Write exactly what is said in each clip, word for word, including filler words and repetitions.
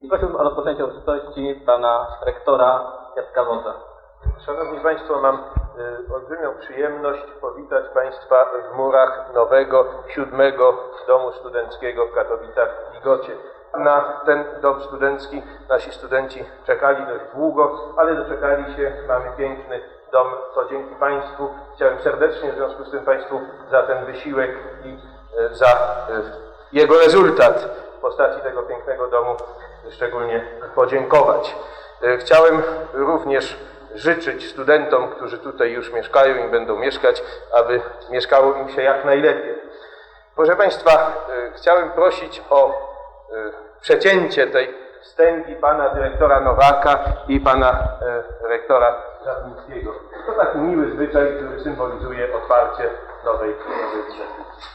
Prosiłbym o rozpoczęcie uroczystości pana rektora Jacka Wodza. Szanowni Państwo, mam y, olbrzymią przyjemność powitać Państwa w murach nowego, siódmego domu studenckiego w Katowicach-Ligocie. Na ten dom studencki nasi studenci czekali dość długo, ale doczekali się. Mamy piękny dom, to dzięki Państwu. Chciałem serdecznie w związku z tym Państwu za ten wysiłek i y, za y, jego rezultat w postaci tego pięknego domu szczególnie podziękować. Y, chciałem również życzyć studentom, którzy tutaj już mieszkają i będą mieszkać, aby mieszkało im się jak najlepiej. Proszę Państwa, y, chciałem prosić o y, przecięcie tej wstęgi pana dyrektora Nowaka i pana y, rektora Żarnickiego. To taki miły zwyczaj, który symbolizuje otwarcie nowej nowej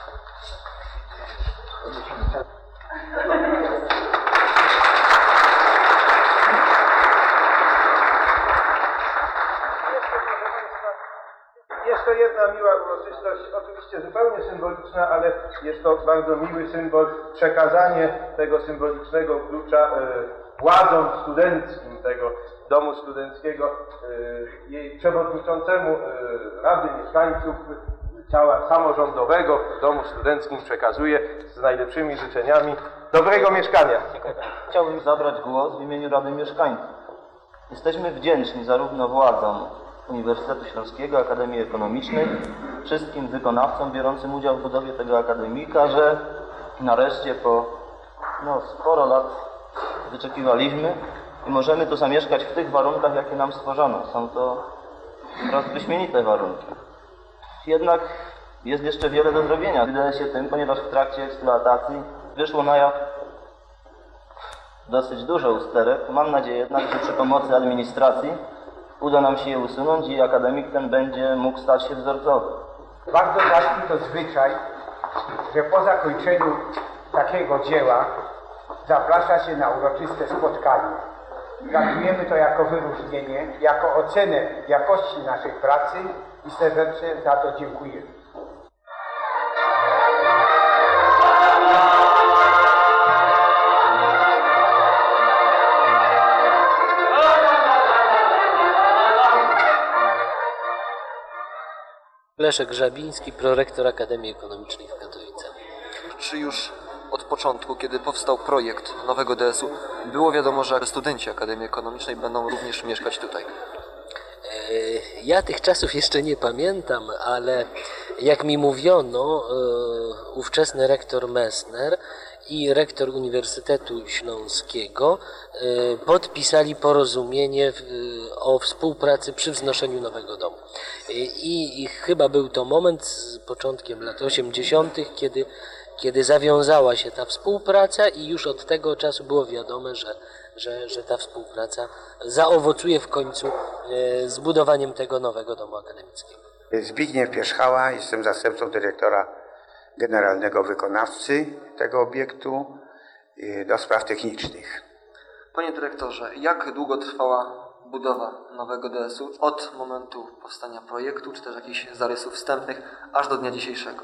Jest to jedna miła uroczystość, oczywiście zupełnie symboliczna, ale jest to bardzo miły symbol, przekazanie tego symbolicznego klucza e, władzom studenckim tego domu studenckiego, e, jej przewodniczącemu e, Rady Mieszkańców ciała samorządowego w domu studenckim przekazuje z najlepszymi życzeniami dobrego mieszkania. Chciałbym zabrać głos w imieniu Rady Mieszkańców. Jesteśmy wdzięczni zarówno władzom Uniwersytetu Śląskiego, Akademii Ekonomicznej, wszystkim wykonawcom biorącym udział w budowie tego akademika, że nareszcie po no, sporo lat wyczekiwaliśmy i możemy tu zamieszkać w tych warunkach, jakie nam stworzono. Są to wprost wyśmienite warunki. Jednak jest jeszcze wiele do zrobienia. Wydaje się tym, ponieważ w trakcie eksploatacji wyszło na jaw dosyć dużo usterek. Mam nadzieję jednak, że przy pomocy administracji uda nam się je usunąć i akademik ten będzie mógł stać się wzorcowy. Bardzo ważny to zwyczaj, że po zakończeniu takiego dzieła zaprasza się na uroczyste spotkanie. Traktujemy to jako wyróżnienie, jako ocenę jakości naszej pracy i serdecznie za to dziękujemy. Leszek Grzabiński, prorektor Akademii Ekonomicznej w Katowicach. Czy już od początku, kiedy powstał projekt nowego D S u, było wiadomo, że studenci Akademii Ekonomicznej będą również mieszkać tutaj? Ja tych czasów jeszcze nie pamiętam, ale jak mi mówiono, ówczesny rektor Messner i rektor Uniwersytetu Śląskiego podpisali porozumienie o współpracy przy wznoszeniu nowego domu. I, i chyba był to moment z początkiem lat osiemdziesiątych, kiedy, kiedy zawiązała się ta współpraca i już od tego czasu było wiadome, że, że, że ta współpraca zaowocuje w końcu zbudowaniem tego nowego domu akademickiego. Zbigniew Pierzchała, jestem zastępcą dyrektora generalnego wykonawcy tego obiektu do spraw technicznych. Panie dyrektorze, jak długo trwała budowa nowego D S u od momentu powstania projektu, czy też jakichś zarysów wstępnych, aż do dnia dzisiejszego?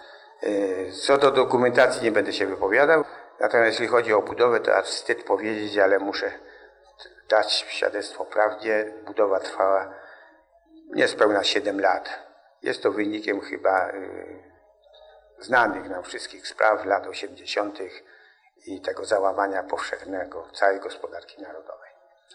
Co do dokumentacji nie będę się wypowiadał, natomiast jeśli chodzi o budowę, to aż wstyd powiedzieć, ale muszę dać świadectwo prawdzie. Budowa trwała niespełna siedem lat. Jest to wynikiem chyba yy, znanych nam wszystkich spraw lat osiemdziesiątych i tego załamania powszechnego całej gospodarki narodowej.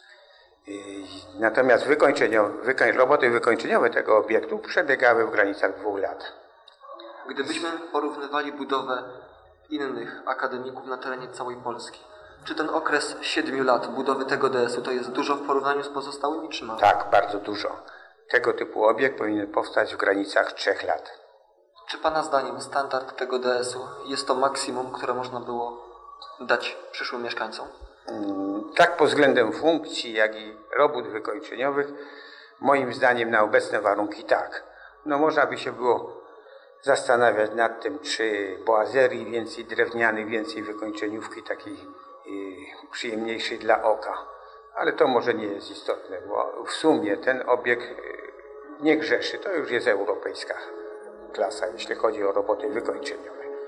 Natomiast wykończeniowe, roboty wykończeniowe tego obiektu przebiegały w granicach dwóch lat. Gdybyśmy porównywali budowę innych akademików na terenie całej Polski, czy ten okres siedmiu lat budowy tego D S u to jest dużo w porównaniu z pozostałymi, czy mało? Tak, bardzo dużo. Tego typu obiekt powinien powstać w granicach trzech lat. Czy Pana zdaniem standard tego D S u jest to maksimum, które można było dać przyszłym mieszkańcom? Tak pod względem funkcji, jak i robót wykończeniowych, moim zdaniem na obecne warunki tak. No można by się było zastanawiać nad tym, czy boazerii więcej drewnianych, więcej wykończeniówki takiej yy, przyjemniejszej dla oka. Ale to może nie jest istotne, bo w sumie ten obiekt yy, nie grzeszy. To już jest europejska klasa, jeśli chodzi o roboty wykończeniowe.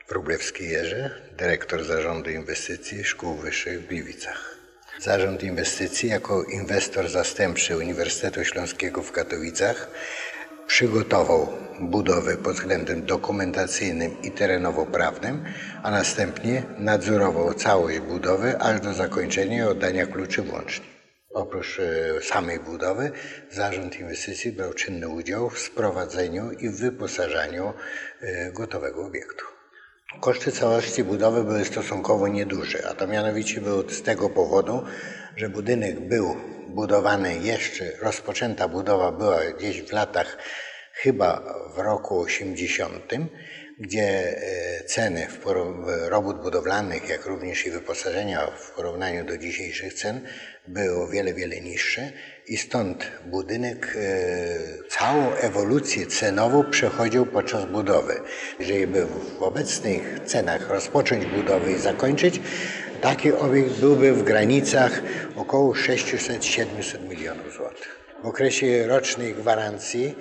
Wróblewski Jerzy, dyrektor Zarządu Inwestycji Szkół Wyższych w Gliwicach. Zarząd Inwestycji jako inwestor zastępczy Uniwersytetu Śląskiego w Katowicach przygotował budowę pod względem dokumentacyjnym i terenowo-prawnym, a następnie nadzorował całość budowy aż do zakończenia i oddania kluczy włącznie. Oprócz samej budowy Zarząd Inwestycji brał czynny udział w sprowadzeniu i wyposażaniu gotowego obiektu. Koszty całości budowy były stosunkowo nieduże, a to mianowicie było z tego powodu, że budynek był budowany jeszcze, rozpoczęta budowa była gdzieś w latach, chyba w roku osiemdziesiątym, gdzie ceny robót budowlanych, jak również i wyposażenia w porównaniu do dzisiejszych cen były o wiele, wiele niższe i stąd budynek całą ewolucję cenową przechodził podczas budowy. Jeżeli by w obecnych cenach rozpocząć budowę i zakończyć, taki obiekt byłby w granicach około sześćset do siedmiuset milionów złotych. W okresie rocznej gwarancji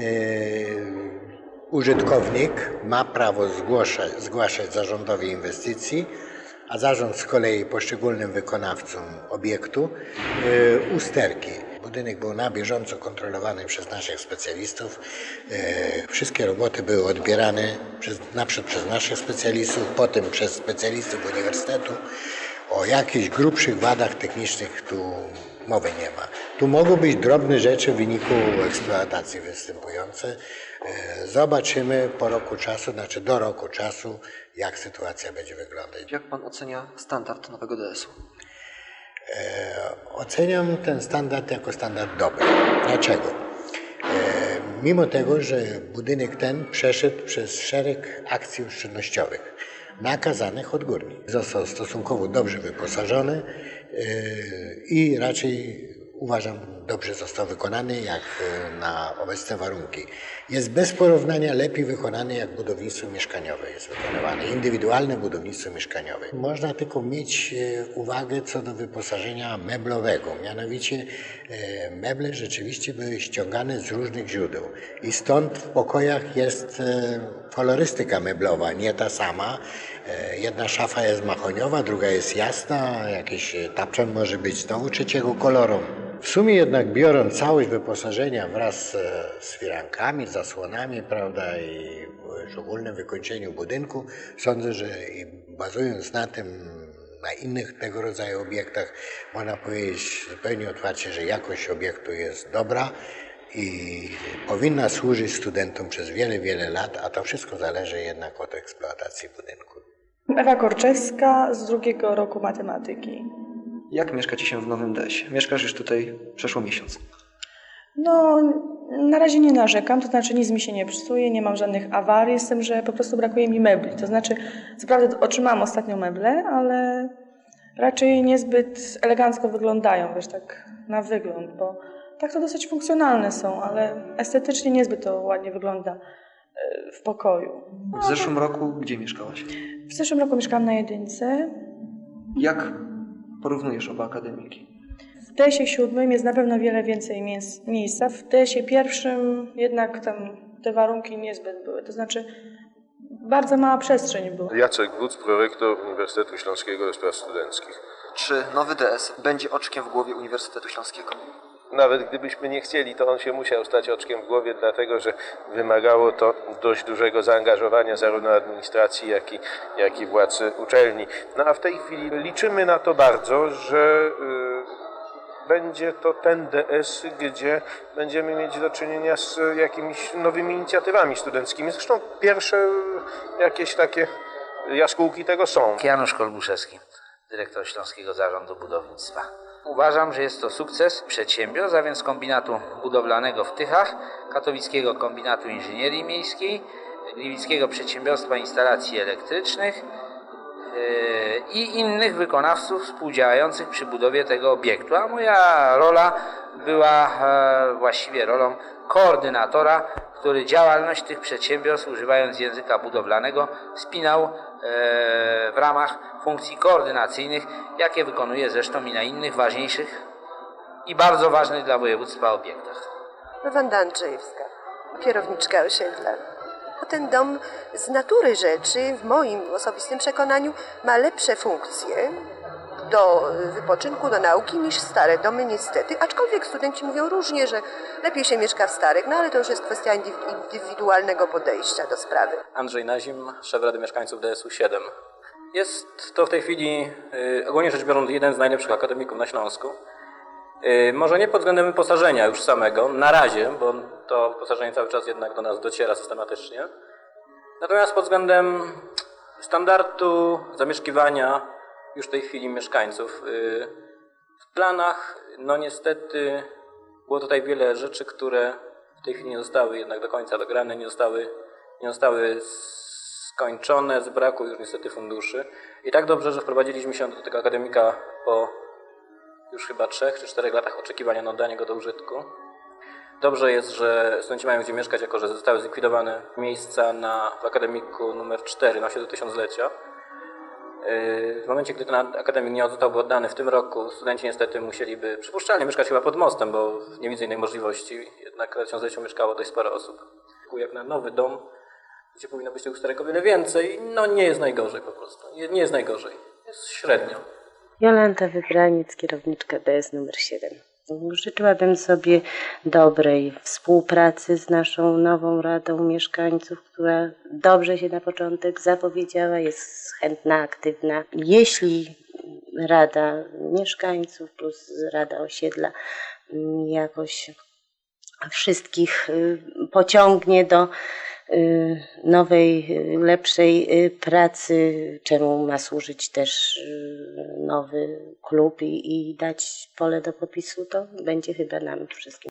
yy, użytkownik ma prawo zgłaszać, zgłaszać zarządowi inwestycji, a zarząd z kolei poszczególnym wykonawcom obiektu yy, usterki. Budynek był na bieżąco kontrolowany przez naszych specjalistów. Yy, wszystkie roboty były odbierane przez, naprzód przez naszych specjalistów, potem przez specjalistów uniwersytetu. O jakichś grubszych wadach technicznych tu mowy nie ma. Tu mogą być drobne rzeczy w wyniku eksploatacji występujące. Zobaczymy po roku czasu, znaczy do roku czasu, jak sytuacja będzie wyglądać. Jak pan ocenia standard nowego D S u? E, oceniam ten standard jako standard dobry. Dlaczego? E, mimo tego, że budynek ten przeszedł przez szereg akcji oszczędnościowych nakazanych odgórnie. Został stosunkowo dobrze wyposażony yy, i raczej uważam dobrze został wykonany jak na obecne warunki. Jest bez porównania lepiej wykonany jak budownictwo mieszkaniowe jest wykonywane, indywidualne budownictwo mieszkaniowe. Można tylko mieć uwagę co do wyposażenia meblowego, mianowicie meble rzeczywiście były ściągane z różnych źródeł i stąd w pokojach jest kolorystyka meblowa, nie ta sama. Jedna szafa jest mahoniowa, druga jest jasna, jakiś tapczan może być znowu trzeciego koloru. W sumie jednak biorąc całość wyposażenia wraz z firankami, zasłonami, prawda, i w ogólnym wykończeniu budynku, sądzę, że i bazując na tym, na innych tego rodzaju obiektach, można powiedzieć zupełnie otwarcie, że jakość obiektu jest dobra i powinna służyć studentom przez wiele, wiele lat, a to wszystko zależy jednak od eksploatacji budynku. Ewa Korczewska z drugiego roku matematyki. Jak mieszka ci się w nowym D S ie? Mieszkasz już tutaj przeszło miesiąc. No, na razie nie narzekam, to znaczy nic mi się nie psuje, nie mam żadnych awarii, z tym, że po prostu brakuje mi mebli. To znaczy, co prawda otrzymałam ostatnio meble, ale raczej niezbyt elegancko wyglądają, wiesz, tak na wygląd, bo tak to dosyć funkcjonalne są, ale estetycznie niezbyt to ładnie wygląda w pokoju. W zeszłym roku gdzie mieszkałaś? W zeszłym roku mieszkałam na jedynce. Jak porównujesz oba akademiki? W D S ie siódmym jest na pewno wiele więcej miejsca. W D S ie pierwszym jednak tam te warunki niezbyt były. To znaczy bardzo mała przestrzeń była. Jacek Wódz, prorektor Uniwersytetu Śląskiego do Spraw Studenckich. Czy nowy D S będzie oczkiem w głowie Uniwersytetu Śląskiego? Nawet gdybyśmy nie chcieli, to on się musiał stać oczkiem w głowie, dlatego że wymagało to dość dużego zaangażowania zarówno administracji, jak i, jak i władz uczelni. No a w tej chwili liczymy na to bardzo, że y, będzie to ten D S, gdzie będziemy mieć do czynienia z jakimiś nowymi inicjatywami studenckimi. Zresztą pierwsze jakieś takie jaskółki tego są. Janusz Kolbuszewski, dyrektor Śląskiego Zarządu Budownictwa. Uważam, że jest to sukces przedsiębiorstw, a więc kombinatu budowlanego w Tychach, Katowickiego Kombinatu Inżynierii Miejskiej, Gliwickiego Przedsiębiorstwa Instalacji Elektrycznych yy, i innych wykonawców współdziałających przy budowie tego obiektu. A moja rola była e, właściwie rolą koordynatora, który działalność tych przedsiębiorstw, używając języka budowlanego, spinał e, w ramach funkcji koordynacyjnych, jakie wykonuje zresztą i na innych ważniejszych i bardzo ważnych dla województwa obiektach. Wanda Andrzejewska, kierowniczka osiedla. bo ten dom z natury rzeczy, w moim osobistym przekonaniu, ma lepsze funkcje do wypoczynku, do nauki niż stare domy niestety, aczkolwiek studenci mówią różnie, że lepiej się mieszka w starych, no ale to już jest kwestia indywidualnego podejścia do sprawy. Andrzej Nazim, szef Rady Mieszkańców D S U siedem. Jest to w tej chwili, y, ogólnie rzecz biorąc, jeden z najlepszych akademików na Śląsku. Y, może nie pod względem wyposażenia już samego, na razie, bo to wyposażenie cały czas jednak do nas dociera systematycznie. Natomiast pod względem standardu zamieszkiwania już w tej chwili mieszkańców. Y, w planach, no niestety, było tutaj wiele rzeczy, które w tej chwili nie zostały jednak do końca dograne, nie zostały, nie zostały skończone z braku już niestety funduszy. I tak dobrze, że wprowadziliśmy się do tego akademika po już chyba trzech czy czterech latach oczekiwania na oddanie go do użytku. Dobrze jest, że studenci mają gdzie mieszkać, jako że zostały zlikwidowane miejsca na, w akademiku numer cztery na osiedlu tysiąclecia. W momencie, gdy ten akademik nie zostałby oddany w tym roku, studenci niestety musieliby przypuszczalnie mieszkać chyba pod mostem, bo nie widzę innej możliwości. Jednak w tysiącleciu mieszkało dość sporo osób. Jak na nowy dom, gdzie powinno być tych usterek o wiele więcej, no nie jest najgorzej po prostu. Nie, nie jest najgorzej. Jest średnio. Jolanta Wybraniec, kierowniczka D S numer siedem. Życzyłabym sobie dobrej współpracy z naszą nową Radą Mieszkańców, która dobrze się na początek zapowiedziała, jest chętna, aktywna. Jeśli Rada Mieszkańców plus Rada Osiedla jakoś wszystkich pociągnie do nowej, lepszej pracy, czemu ma służyć też nowy klub i, i dać pole do popisu, to będzie chyba nam wszystkim